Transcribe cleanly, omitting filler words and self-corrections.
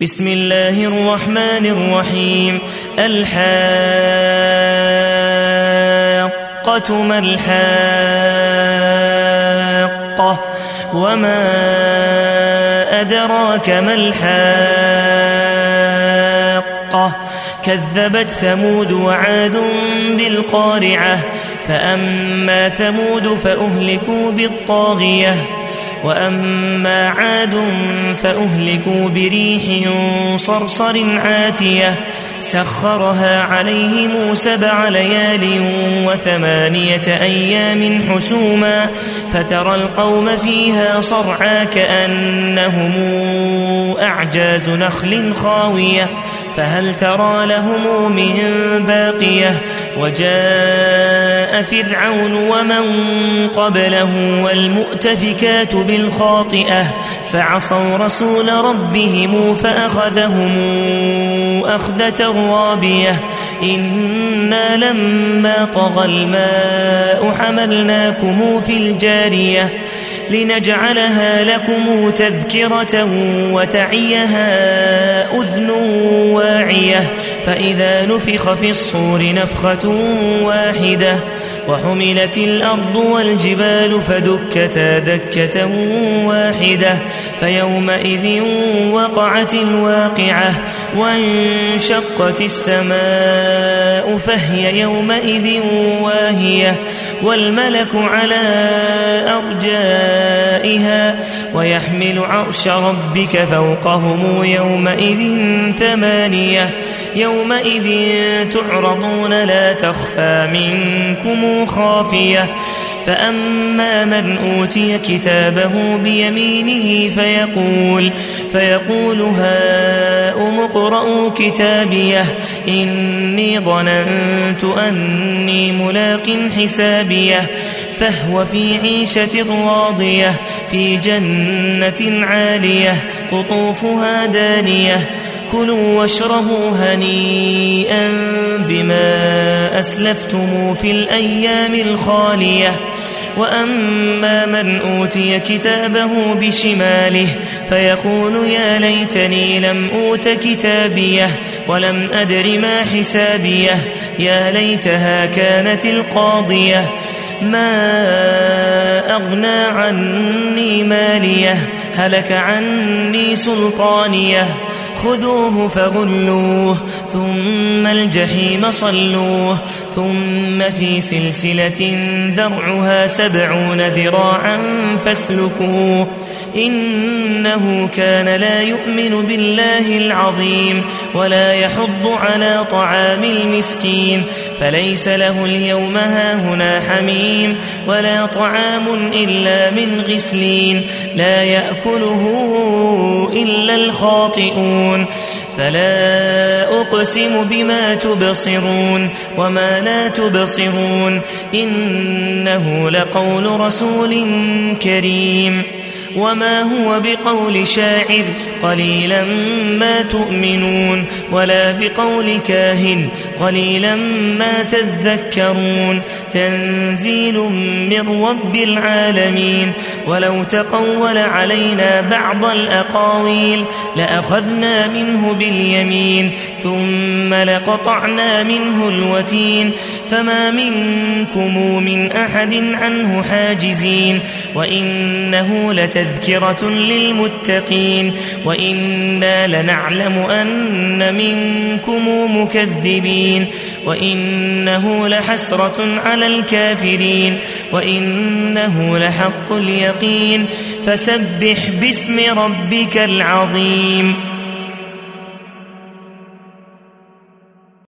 بسم الله الرحمن الرحيم. الحاقة ما الحاقة وما أدراك ما الحاقة كذبت ثمود وعاد بالقارعة فأما ثمود فأهلكوا بالطاغية وأما عاد فأهلكوا بريح صرصر عاتية سخرها عليهم 7 ليال و8 أيام حسوما فترى القوم فيها صرعى كأنهم أعجاز نخل خاوية فهل ترى لهم من باقية وجاء فرعون ومن قبله والمؤتفكات بالخاطئة فعصوا رسول ربهم فأخذهم أخذة رابية إنا لما طغى الماء حملناكم في الجارية لنجعلها لكم تذكرة وتعيها أذن واعية فإذا نفخ في الصور نفخة واحدة وحملت الأرض والجبال فدكتا دكة واحدة فيومئذ وقعت الواقعة وانشقت السماء فهي يومئذ واهية والملك على أرجائها ويحمل عرش ربك فوقهم يومئذ 8 يومئذ تعرضون لا تخفى منكم خافية فأما من أوتي كتابه بيمينه فيقول هاؤم اقرءوا كتابيه إني ظننت أني ملاق حسابيه فهو في عيشة راضية في جنة عالية قطوفها دانية كلوا واشربوا هنيئا بما أسلفتم في الأيام الخالية وأما من أوتي كتابه بشماله فيقول يا ليتني لم أوت كتابيه ولم أدر ما حسابيه يا ليتها كانت القاضية ما أغنى عني ماليه هلك عني سلطانيه خذوه فغلوه ثم الجحيم صلوه ثم في سلسلة ذرعها 70 ذراعا فاسلكوه إنه كان لا يؤمن بالله العظيم ولا يحض على طعام المسكين فليس له اليوم هاهنا حميم ولا طعام إلا من غسلين لا يأكله إلا الخاطئون فلا أقسم بما تبصرون وما لا تبصرون إنه لقول رسول كريم وما هو بقول شاعر قليلا ما تؤمنون ولا بقول كاهن قليلا ما تذكرون تنزيل من رب العالمين ولو تقول علينا بعض الأقاويل لأخذنا منه باليمين ثم لقطعنا منه الوتين فما منكم من أحد عنه حاجزين وإنه لتذكرة للمتقين وإنا لنعلم أن منكم مكذبين وإنه لحسرة على الكافرين وإنه لحق اليقين فسبح باسم ربك العظيم.